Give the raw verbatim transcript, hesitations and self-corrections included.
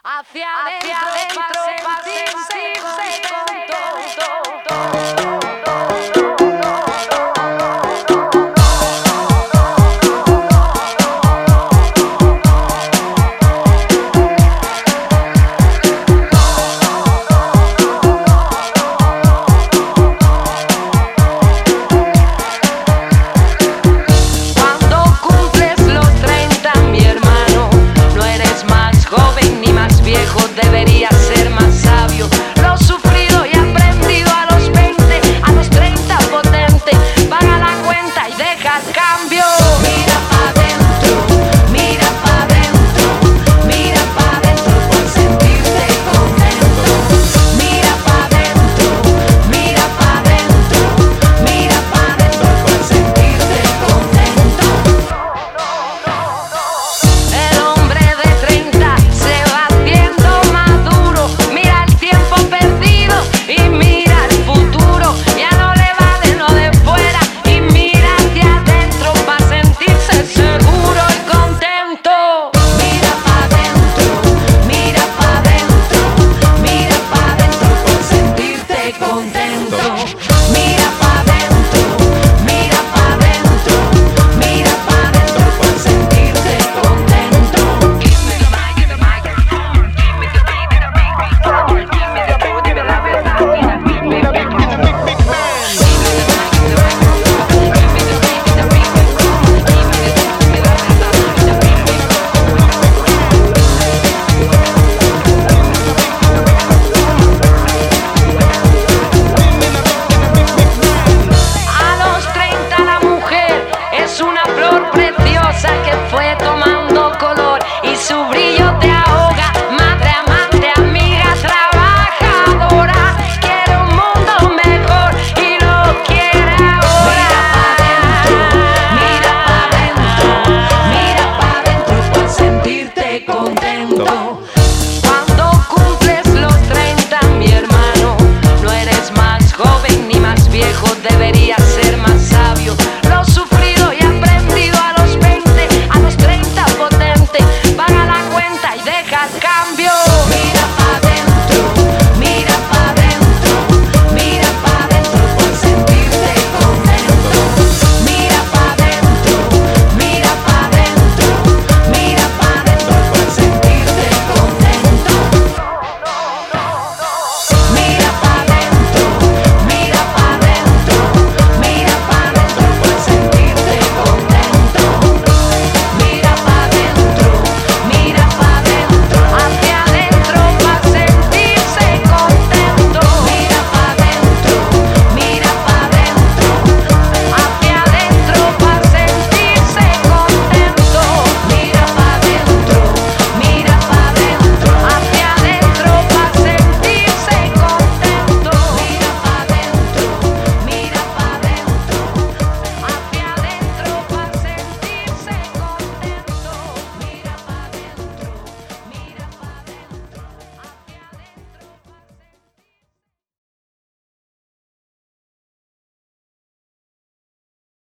Hacia adentro, para sentirse contento. Debería ser más sabio. Lo sufrido y aprendido a los veinte, a los treinta potente. Paga la cuenta y deja el cambio. Mira pa' dentro, mira pa' dentro, mira pa' dentro por sentirte contento. Mira pa' dentro, mira pa' dentro, mira pa' dentro por sentirte contento. El hombre de treinta se va haciendo maduro, mira el tiempo perdido y mira el futuro. Ya no le vale lo de fuera y mira hacia adentro para sentirse seguro y contento. Mira pa' dentro, mira pa' dentro, mira pa' dentro por sentirte contento. Mira pa' dentro, mira pa' dentro, mira pa' dentro por sentirte contento. Give me the mic, give me the microphone, give me the beat and the microphone, give me the booty, me la verdad, give me the big, big, big, big, big man. Give me the mic, give me the microphone, give me the beat and the microphone, give me the booty, me la verdad, give me the big, big, big, A los treinta la mujer es una flor preciosa que fue tomando color y su brillo te ahoga. Madre, amante, amiga, trabajadora, quiere un mundo mejor y lo quiere ahora. Mira pa' dentro, mira pa' dentro, mira pa' dentro por sentirte contento.